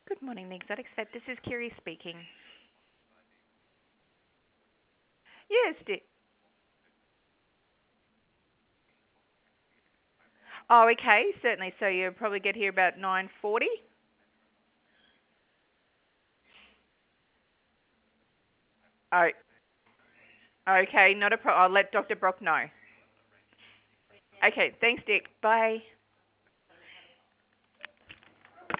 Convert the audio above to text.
Good morning, the Exotic Vet. This is Kiri speaking. Yes, Dick. Oh, okay, certainly. So you'll probably get here about 9:40. Oh, okay, not a problem. I'll let Dr. Brock know. Okay, thanks, Dick. Bye.